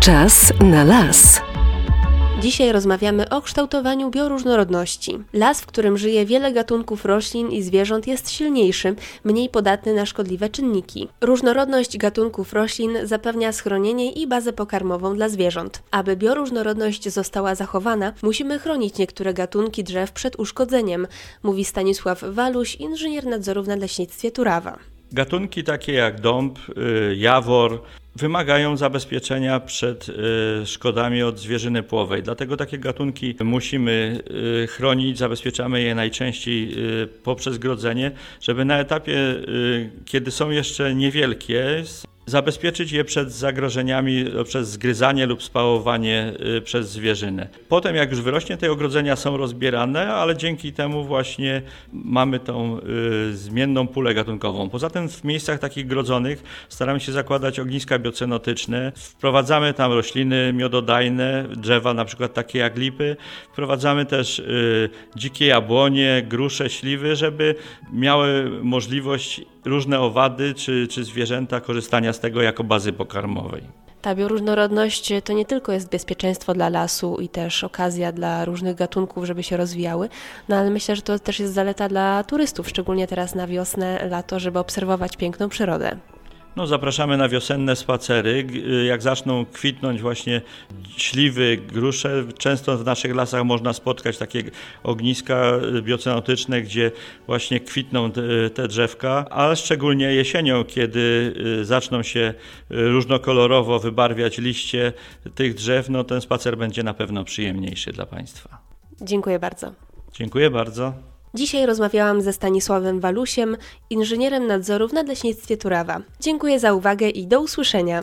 Czas na las. Dzisiaj rozmawiamy o kształtowaniu bioróżnorodności. Las, w którym żyje wiele gatunków roślin i zwierząt, jest silniejszy, mniej podatny na szkodliwe czynniki. Różnorodność gatunków roślin zapewnia schronienie i bazę pokarmową dla zwierząt. Aby bioróżnorodność została zachowana, musimy chronić niektóre gatunki drzew przed uszkodzeniem, mówi Stanisław Waluś, inżynier nadzoru w Nadleśnictwie Turawa. Gatunki takie jak dąb, jawor wymagają zabezpieczenia przed szkodami od zwierzyny płowej. Dlatego takie gatunki musimy chronić, zabezpieczamy je najczęściej poprzez grodzenie, żeby na etapie, kiedy są jeszcze niewielkie, zabezpieczyć je przed zagrożeniami przez zgryzanie lub spałowanie przez zwierzynę. Potem jak już wyrośnie, te ogrodzenia są rozbierane, ale dzięki temu właśnie mamy tą zmienną pulę gatunkową. Poza tym w miejscach takich grodzonych staramy się zakładać ogniska biocenotyczne. Wprowadzamy tam rośliny miododajne, drzewa na przykład takie jak lipy. Wprowadzamy też dzikie jabłonie, grusze, śliwy, żeby miały możliwość różne owady czy zwierzęta korzystania z tego jako bazy pokarmowej. Ta bioróżnorodność to nie tylko jest bezpieczeństwo dla lasu i też okazja dla różnych gatunków, żeby się rozwijały, ale myślę, że to też jest zaleta dla turystów, szczególnie teraz na wiosnę, lato, żeby obserwować piękną przyrodę. Zapraszamy na wiosenne spacery. Jak zaczną kwitnąć właśnie śliwy, grusze, często w naszych lasach można spotkać takie ogniska biocenotyczne, gdzie właśnie kwitną te drzewka, ale szczególnie jesienią, kiedy zaczną się różnokolorowo wybarwiać liście tych drzew, ten spacer będzie na pewno przyjemniejszy dla Państwa. Dziękuję bardzo. Dziękuję bardzo. Dzisiaj rozmawiałam ze Stanisławem Walusiem, inżynierem nadzoru w Nadleśnictwie Turawa. Dziękuję za uwagę i do usłyszenia.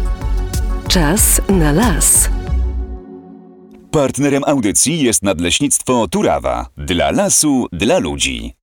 Czas na las. Partnerem audycji jest Nadleśnictwo Turawa. Dla lasu, dla ludzi.